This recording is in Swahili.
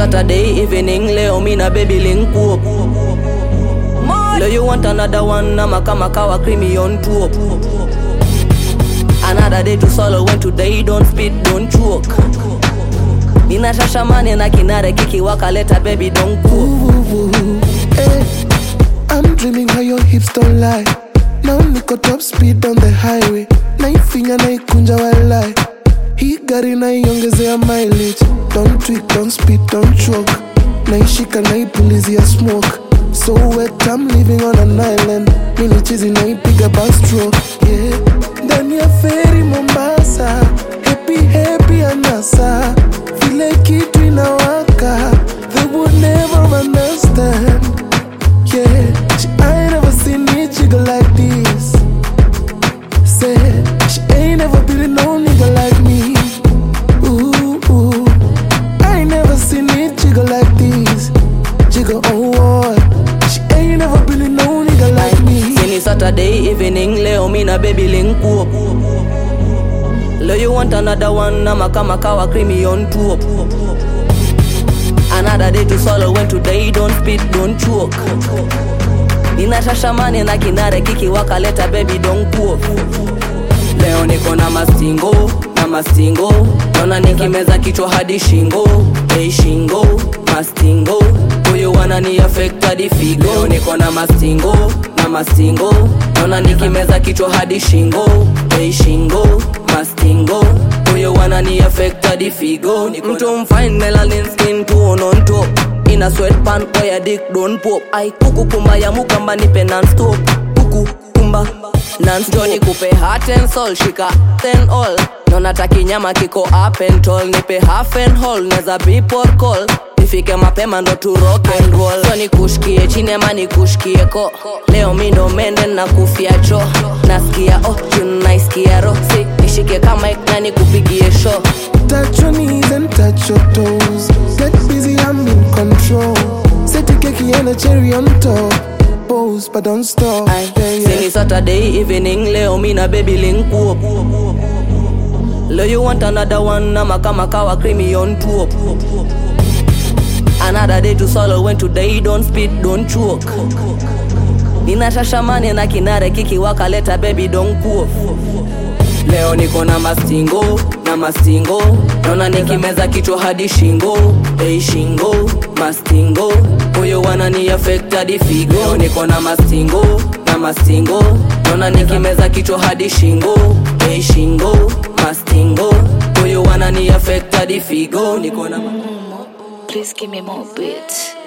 Saturday evening, leo mina baby link up. Leo you want another one, nama kama kawa creamy on top. Another day to solo when today don't spit, don't choke. Nina shashamani na kinare kiki wakaleta baby don't cook. Hey, I'm dreaming how your hips don't lie. Now niko top speed on the highway. Naifinya naikunja walai. Hii gari naiongezea mileage. Don't tweak, don't speed, don't choke. Naishika naipulizia smoke. So wet I'm living on an island. Mini cheesy naipiga backstroke. Yeah, ndani ya ferry Mombasa. Happy happy anasa. Vile kitu inawaka. They would never understand. Yeah, I ain't never seen me jiggle like this. Say, she ain't never been no nigga like me. Ooh, ooh. I ain't never seen me jiggle like this. Jiggle, oh, what? She ain't never been no nigga like me. Sini Saturday evening, leo mina baby link up. Leo you want another one, nama kama kawa creamy on top. Another day to solo when today don't spit, don't choke. Nina shashamani na kinare kiki wakaleta baby don't cook. Leo niko na mastingo. Nona nikimeza kichwa hadi shingo. Hey shingo, mastingo. Huyu wanani affect hadi figo. Leo niko na mastingo. Nona nikimeza kichwa hadi shingo. Hey shingo, mastingo. Huyu wanani affect hadi figo. Mtu mfine melanin skin tone on top. In a sweatpant where your dick don't pop. Ay kuku kumba ya mukamba nipe non-stop. Kuku kumba non-stop. Johnny kupe heart and soul, shika then all. Nona taki nyama kiko up and tall. Nipe half and whole, neza people call. Nifike mapema ndo tu rock and roll. So nikushikie chini ama nikushikie ko. Leo mi ndo mende na kufia cho. Nasikia oh, juu naisikia ro. Si, nishike kama ikna nikupigie show. Touch your knees and touch your toes. Get busy, I'm in control. Set your cake and a cherry on top. Pose, but don't stop. Sini Saturday evening, leo mina baby link up. Leo you want another one, nama kama kawa creamy on top. Another day to solo when today don't spit, don't choke. Nina shashamani na kinare kiki wakaleta baby don't cook. Leo niko na mastingo. Nona nikimeza kichwa hadi shingo. Hey shingo, mastingo. Huyo wanani affect hadi figo. Leo niko na mastingo. Nona nikimeza kichwa hadi shingo. Hey shingo, mastingo. Huyo wanani affect hadi figo. Niko na Please give me more beats.